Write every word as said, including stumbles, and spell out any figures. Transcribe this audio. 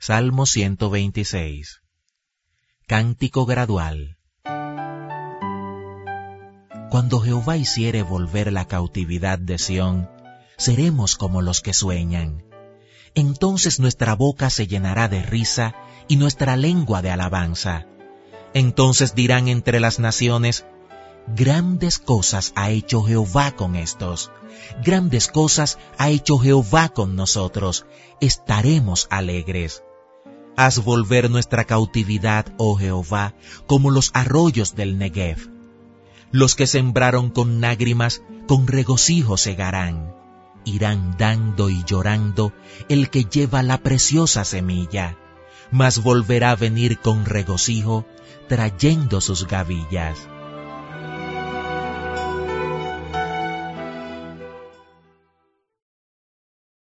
Salmo ciento veintiséis. Cántico gradual. Cuando Jehová hiciere volver la cautividad de Sión, seremos como los que sueñan. Entonces nuestra boca se llenará de risa y nuestra lengua de alabanza. Entonces dirán entre las naciones: grandes cosas ha hecho Jehová con estos. Grandes cosas ha hecho Jehová con nosotros. Estaremos alegres. Haz volver nuestra cautividad, oh Jehová, como los arroyos del Negev. Los que sembraron con lágrimas, con regocijo segarán. Irán dando y llorando el que lleva la preciosa semilla, mas volverá a venir con regocijo, trayendo sus gavillas.